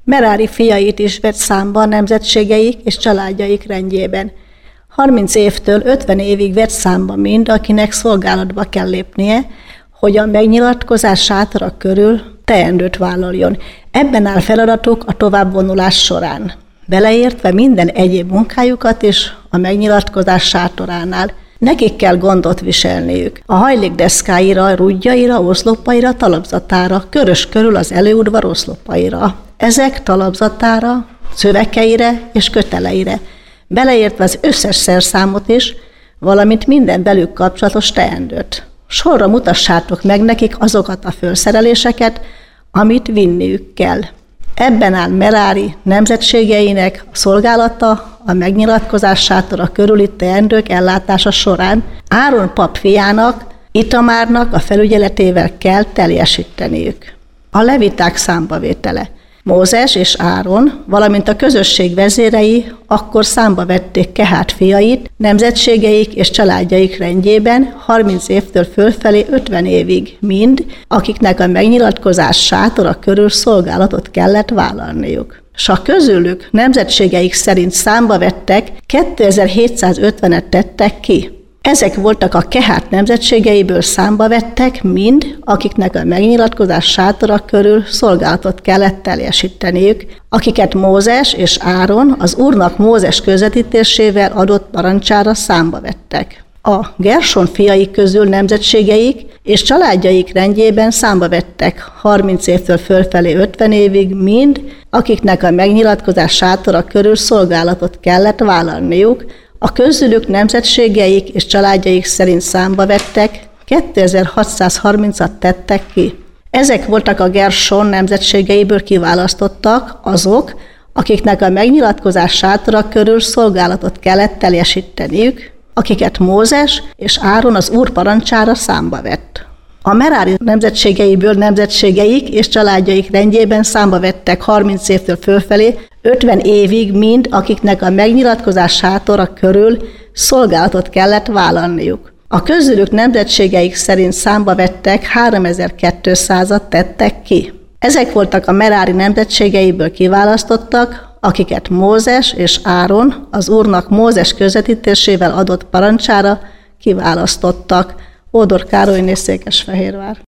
Merári fiait is vett számba nemzetségeik és családjaik rendjében. 30 évtől 50 évig vett számba mind, akinek szolgálatba kell lépnie, hogy a megnyilatkozás sátora körül teendőt vállaljon. Ebben áll feladatuk a továbbvonulás során, beleértve minden egyéb munkájukat is a megnyilatkozás sátoránál. Nekik kell gondot viselniük. A hajlékdeszkáira, rudjaira, oszlopaira, talapzatára, körös körül az előudvar oszlopaira. Ezek talapzatára, szövekeire és köteleire, beleértve az összes szerszámot is, valamint minden velük kapcsolatos teendőt. Sorra mutassátok meg nekik azokat a fölszereléseket, amit vinniük kell. Ebben áll Merári nemzetségeinek a szolgálata a megnyilatkozás sátora körüli teendők ellátása során Áron pap fiának, Itamárnak a felügyeletével kell teljesíteniük. A leviták számbavétele. Mózes és Áron, valamint a közösség vezérei akkor számba vették Kehát fiait, nemzetségeik és családjaik rendjében 30 évtől fölfelé 50 évig mind, akiknek a megnyilatkozás sátora körül szolgálatot kellett vállalniuk. S a közülük nemzetségeik szerint számba vettek 2750-et tettek ki. Ezek voltak a Kehát nemzetségeiből számba vettek mind, akiknek a megnyilatkozás sátora körül szolgálatot kellett teljesíteniük, akiket Mózes és Áron az Úrnak Mózes közvetítésével adott parancsára számba vettek. A Gerson fiai közül nemzetségeik és családjaik rendjében számba vettek 30 évtől fölfelé 50 évig mind, akiknek a megnyilatkozás sátora körül szolgálatot kellett vállalniuk, a közülük nemzetségeik és családjaik szerint számba vettek, 2630-at tettek ki. Ezek voltak a Gerson nemzetségeiből kiválasztottak azok, akiknek a megnyilatkozás sátora körül szolgálatot kellett teljesíteniük, akiket Mózes és Áron az Úr parancsára számba vett. A Merári nemzetségeiből nemzetségeik és családjaik rendjében számba vettek 30 évtől fölfelé 50 évig mind, akiknek a megnyilatkozás sátora körül szolgálatot kellett vállalniuk. A közülük nemzetségeik szerint számba vettek 3200-at tettek ki. Ezek voltak a Merári nemzetségeiből kiválasztottak, akiket Mózes és Áron az Úrnak Mózes közvetítésével adott parancsára kiválasztottak. Ódor Károlyné, Székesfehérvár.